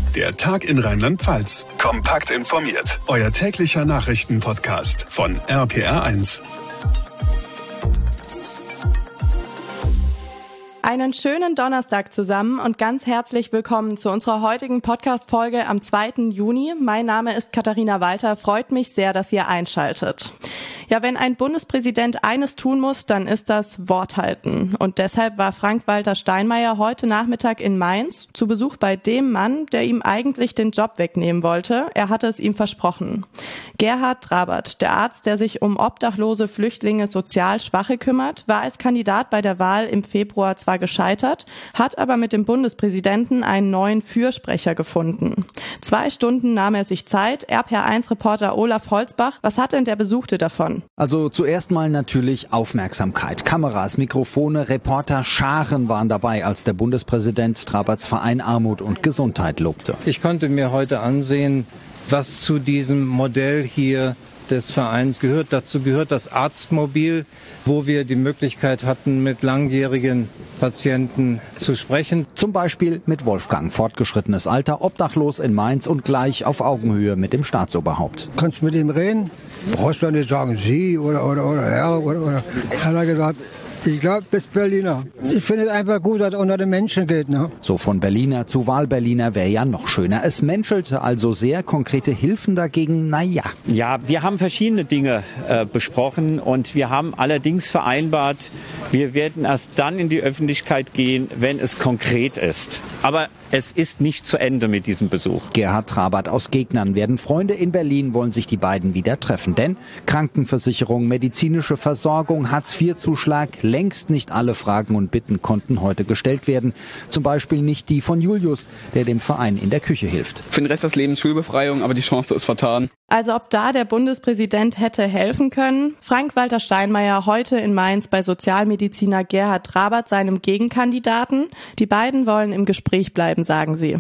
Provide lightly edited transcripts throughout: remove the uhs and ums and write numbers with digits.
Der Tag in Rheinland-Pfalz. Kompakt informiert. Euer täglicher Nachrichtenpodcast von RPR1. Einen schönen Donnerstag zusammen und ganz herzlich willkommen zu unserer heutigen Podcast-Folge am 2. Juni. Mein Name ist Katharina Walter. Freut mich sehr, dass ihr einschaltet. Ja, wenn ein Bundespräsident eines tun muss, dann ist das Wort halten. Und deshalb war Frank-Walter Steinmeier heute Nachmittag in Mainz zu Besuch bei dem Mann, der ihm eigentlich den Job wegnehmen wollte. Er hatte es ihm versprochen. Gerhard Trabert, der Arzt, der sich um obdachlose Flüchtlinge sozial Schwache kümmert, war als Kandidat bei der Wahl im Februar zwar gescheitert, hat aber mit dem Bundespräsidenten einen neuen Fürsprecher gefunden. 2 Stunden nahm er sich Zeit. RPR1-Reporter Olaf Holzbach, was hat denn der Besuchte davon? Also zuerst mal natürlich Aufmerksamkeit. Kameras, Mikrofone, Reporter, Scharen waren dabei, als der Bundespräsident Traberts Verein Armut und Gesundheit lobte. Ich konnte mir heute ansehen, was zu diesem Modell hier des Vereins gehört. Dazu gehört das Arztmobil, wo wir die Möglichkeit hatten, mit langjährigen Patienten zu sprechen. Zum Beispiel mit Wolfgang, fortgeschrittenes Alter, obdachlos in Mainz und gleich auf Augenhöhe mit dem Staatsoberhaupt. Kannst mit ihm reden? Brauchst du nicht sagen Sie oder Herr oder. Er hat gesagt, ich glaube, bist Berliner. Ich finde es einfach gut, dass es unter den Menschen geht. Ne? So von Berliner zu Wahlberliner wäre ja noch schöner. Es menschelte also sehr, konkrete Hilfen dagegen, naja. Ja, wir haben verschiedene Dinge besprochen und wir haben allerdings vereinbart, wir werden erst dann in die Öffentlichkeit gehen, wenn es konkret ist. Aber es ist nicht zu Ende mit diesem Besuch. Gerhard Trabert aus Gegnern werden Freunde. In Berlin wollen sich die beiden wieder treffen. Denn Krankenversicherung, medizinische Versorgung, Hartz-IV-Zuschlag, längst nicht alle Fragen und Bitten konnten heute gestellt werden. Zum Beispiel nicht die von Julius, der dem Verein in der Küche hilft. Für den Rest des Lebens Schulbefreiung, aber die Chance ist vertan. Also ob da der Bundespräsident hätte helfen können? Frank-Walter Steinmeier heute in Mainz bei Sozialmediziner Gerhard Trabert, seinem Gegenkandidaten. Die beiden wollen im Gespräch bleiben, sagen sie.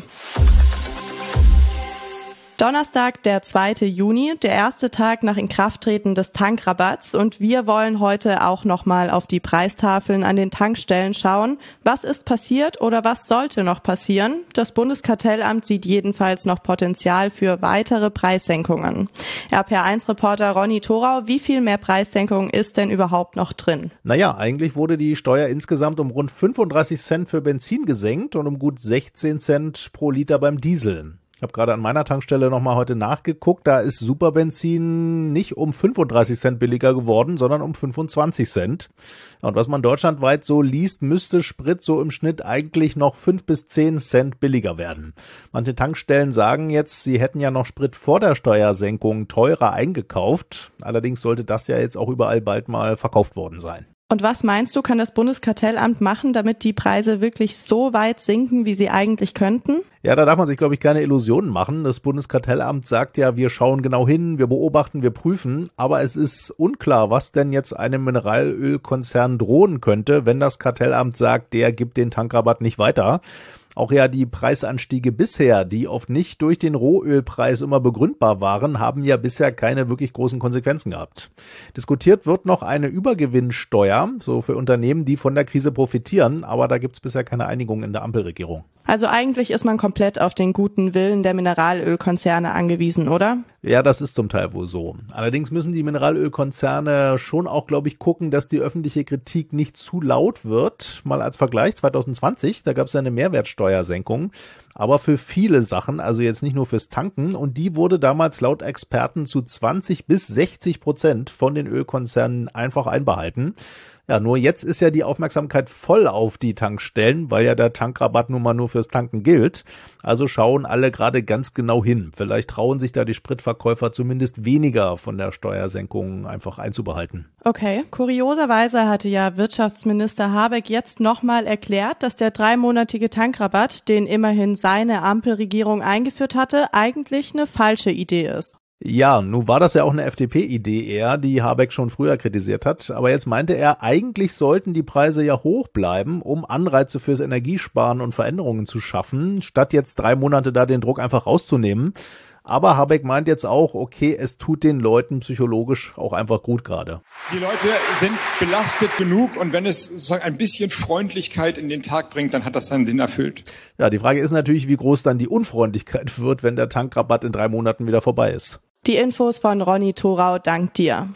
Donnerstag, der 2. Juni, der erste Tag nach Inkrafttreten des Tankrabatts, und wir wollen heute auch nochmal auf die Preistafeln an den Tankstellen schauen. Was ist passiert oder was sollte noch passieren? Das Bundeskartellamt sieht jedenfalls noch Potenzial für weitere Preissenkungen. RPR1-Reporter Ronny Thorau, wie viel mehr Preissenkung ist denn überhaupt noch drin? Naja, eigentlich wurde die Steuer insgesamt um rund 35 Cent für Benzin gesenkt und um gut 16 Cent pro Liter beim Diesel. Ich habe gerade an meiner Tankstelle nochmal heute nachgeguckt, da ist Superbenzin nicht um 35 Cent billiger geworden, sondern um 25 Cent. Und was man deutschlandweit so liest, müsste Sprit so im Schnitt eigentlich noch 5 bis 10 Cent billiger werden. Manche Tankstellen sagen jetzt, sie hätten ja noch Sprit vor der Steuersenkung teurer eingekauft. Allerdings sollte das ja jetzt auch überall bald mal verkauft worden sein. Und was meinst du, kann das Bundeskartellamt machen, damit die Preise wirklich so weit sinken, wie sie eigentlich könnten? Ja, da darf man sich, glaube ich, keine Illusionen machen. Das Bundeskartellamt sagt ja, wir schauen genau hin, wir beobachten, wir prüfen. Aber es ist unklar, was denn jetzt einem Mineralölkonzern drohen könnte, wenn das Kartellamt sagt, der gibt den Tankrabatt nicht weiter. Auch ja die Preisanstiege bisher, die oft nicht durch den Rohölpreis immer begründbar waren, haben ja bisher keine wirklich großen Konsequenzen gehabt. Diskutiert wird noch eine Übergewinnsteuer, so für Unternehmen, die von der Krise profitieren, aber da gibt's bisher keine Einigung in der Ampelregierung. Also eigentlich ist man komplett auf den guten Willen der Mineralölkonzerne angewiesen, oder? Ja, das ist zum Teil wohl so. Allerdings müssen die Mineralölkonzerne schon auch, glaube ich, gucken, dass die öffentliche Kritik nicht zu laut wird. Mal als Vergleich 2020, da gab es eine Mehrwertsteuersenkung, aber für viele Sachen, also jetzt nicht nur fürs Tanken, und die wurde damals laut Experten zu 20 bis 60% von den Ölkonzernen einfach einbehalten. Ja, nur jetzt ist ja die Aufmerksamkeit voll auf die Tankstellen, weil ja der Tankrabatt nun mal nur fürs Tanken gilt. Also schauen alle gerade ganz genau hin. Vielleicht trauen sich da die Spritverkäufer zumindest weniger von der Steuersenkung einfach einzubehalten. Okay, kurioserweise hatte ja Wirtschaftsminister Habeck jetzt nochmal erklärt, dass der 3-monatige Tankrabatt, den immerhin seine Ampelregierung eingeführt hatte, eigentlich eine falsche Idee ist. Ja, nun war das ja auch eine FDP-Idee eher, die Habeck schon früher kritisiert hat. Aber jetzt meinte er, eigentlich sollten die Preise ja hoch bleiben, um Anreize fürs Energiesparen und Veränderungen zu schaffen, statt jetzt 3 Monate da den Druck einfach rauszunehmen. Aber Habeck meint jetzt auch, okay, es tut den Leuten psychologisch auch einfach gut gerade. Die Leute sind belastet genug und wenn es sozusagen ein bisschen Freundlichkeit in den Tag bringt, dann hat das seinen Sinn erfüllt. Ja, die Frage ist natürlich, wie groß dann die Unfreundlichkeit wird, wenn der Tankrabatt in 3 Monaten wieder vorbei ist. Die Infos von Ronny Thorau, dank dir.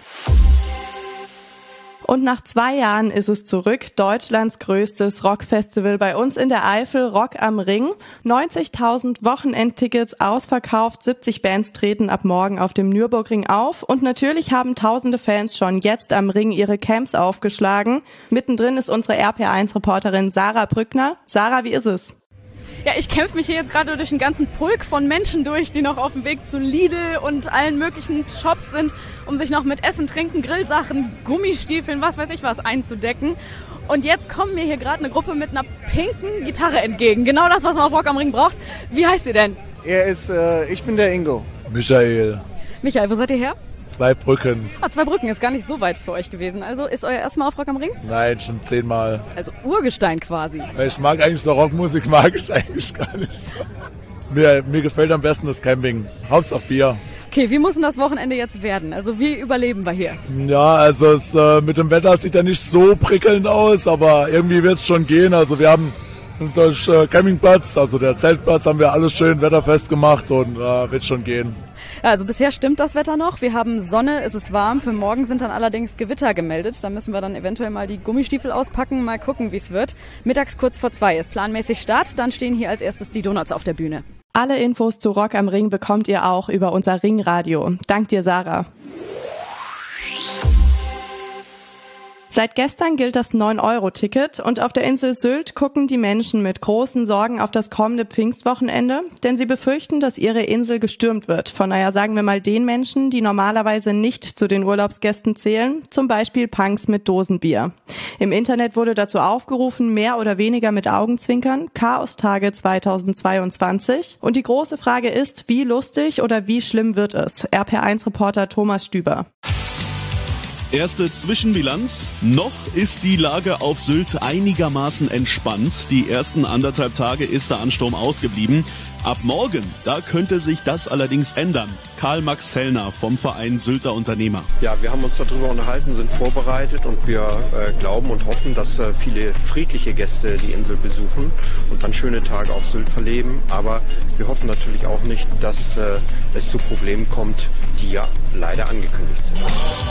Und nach 2 Jahren ist es zurück. Deutschlands größtes Rockfestival bei uns in der Eifel, Rock am Ring. 90.000 Wochenendtickets ausverkauft, 70 Bands treten ab morgen auf dem Nürburgring auf. Und natürlich haben tausende Fans schon jetzt am Ring ihre Camps aufgeschlagen. Mittendrin ist unsere RPR1-Reporterin Sarah Brückner. Sarah, wie ist es? Ja, ich kämpfe mich hier jetzt gerade durch den ganzen Pulk von Menschen durch, die noch auf dem Weg zu Lidl und allen möglichen Shops sind, um sich noch mit Essen, Trinken, Grillsachen, Gummistiefeln, was weiß ich was einzudecken. Und jetzt kommt mir hier gerade eine Gruppe mit einer pinken Gitarre entgegen. Genau das, was man auf Rock am Ring braucht. Wie heißt ihr denn? Ich bin der Ingo. Michael, wo seid ihr her? Zweibrücken. 2 ist gar nicht so weit für euch gewesen. Also ist euer erstes Mal auf Rock am Ring? Nein, schon 10 Mal. Also Urgestein quasi. Ich mag eigentlich so Rockmusik, mag ich eigentlich gar nicht so. Mir gefällt am besten das Camping. Hauptsache Bier. Okay, wie muss denn das Wochenende jetzt werden? Also wie überleben wir hier? Ja, also es, mit dem Wetter sieht ja nicht so prickelnd aus, aber irgendwie wird es schon gehen. Also wir haben unseren Campingplatz, also der Zeltplatz, haben wir alles schön wetterfest gemacht und wird schon gehen. Ja, also bisher stimmt das Wetter noch. Wir haben Sonne, es ist warm. Für morgen sind dann allerdings Gewitter gemeldet. Da müssen wir dann eventuell mal die Gummistiefel auspacken, mal gucken, wie es wird. Mittags kurz vor 2 ist planmäßig Start. Dann stehen hier als erstes die Donuts auf der Bühne. Alle Infos zu Rock am Ring bekommt ihr auch über unser Ringradio. Dank dir, Sarah. Seit gestern gilt das 9-Euro-Ticket und auf der Insel Sylt gucken die Menschen mit großen Sorgen auf das kommende Pfingstwochenende, denn sie befürchten, dass ihre Insel gestürmt wird. Von daher sagen wir mal den Menschen, die normalerweise nicht zu den Urlaubsgästen zählen, zum Beispiel Punks mit Dosenbier. Im Internet wurde dazu aufgerufen, mehr oder weniger mit Augenzwinkern, Chaostage 2022. Und die große Frage ist, wie lustig oder wie schlimm wird es? RPR1-Reporter Thomas Stüber. Erste Zwischenbilanz. Noch ist die Lage auf Sylt einigermaßen entspannt. Die ersten 1,5 Tage ist der Ansturm ausgeblieben. Ab morgen, da könnte sich das allerdings ändern. Karl-Max Hellner vom Verein Sylter Unternehmer. Ja, wir haben uns darüber unterhalten, sind vorbereitet und wir glauben und hoffen, dass viele friedliche Gäste die Insel besuchen und dann schöne Tage auf Sylt verleben. Aber wir hoffen natürlich auch nicht, dass es zu Problemen kommt, die ja leider angekündigt sind.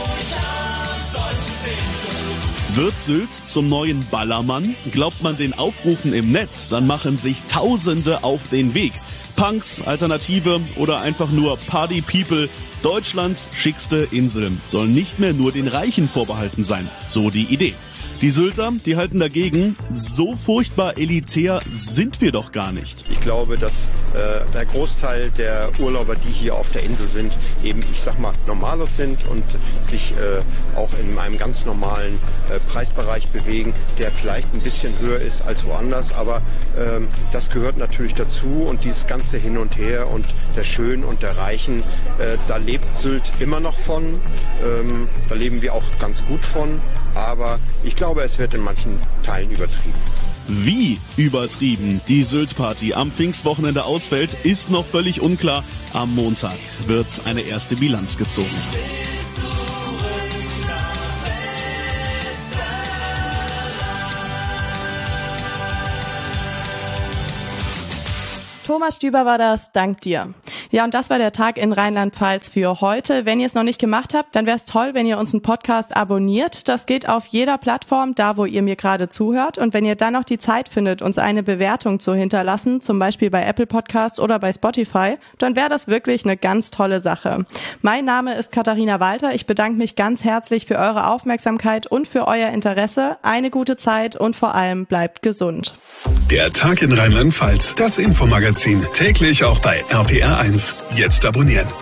Wird Sylt zum neuen Ballermann? Glaubt man den Aufrufen im Netz, dann machen sich Tausende auf den Weg. Punks, Alternative oder einfach nur Party People. Deutschlands schickste Insel soll nicht mehr nur den Reichen vorbehalten sein. So die Idee. Die Sylter, die halten dagegen, so furchtbar elitär sind wir doch gar nicht. Ich glaube, dass der Großteil der Urlauber, die hier auf der Insel sind, eben, ich sag mal, Normalos sind und sich auch in einem ganz normalen Preisbereich bewegen, der vielleicht ein bisschen höher ist als woanders. Aber das gehört natürlich dazu und dieses ganze Hin und Her und der Schönen und der Reichen, da lebt Sylt immer noch von. Da leben wir auch ganz gut von. Aber ich glaube, es wird in manchen Teilen übertrieben. Wie übertrieben die Sylt-Party am Pfingstwochenende ausfällt, ist noch völlig unklar. Am Montag wird eine erste Bilanz gezogen. Thomas Stüber war das, dank dir. Ja, und das war der Tag in Rheinland-Pfalz für heute. Wenn ihr es noch nicht gemacht habt, dann wäre es toll, wenn ihr uns einen Podcast abonniert. Das geht auf jeder Plattform, da wo ihr mir gerade zuhört. Und wenn ihr dann noch die Zeit findet, uns eine Bewertung zu hinterlassen, zum Beispiel bei Apple Podcasts oder bei Spotify, dann wäre das wirklich eine ganz tolle Sache. Mein Name ist Katharina Walter. Ich bedanke mich ganz herzlich für eure Aufmerksamkeit und für euer Interesse. Eine gute Zeit und vor allem bleibt gesund. Der Tag in Rheinland-Pfalz, das Infomagazin, täglich auch bei RPR1. Jetzt abonnieren.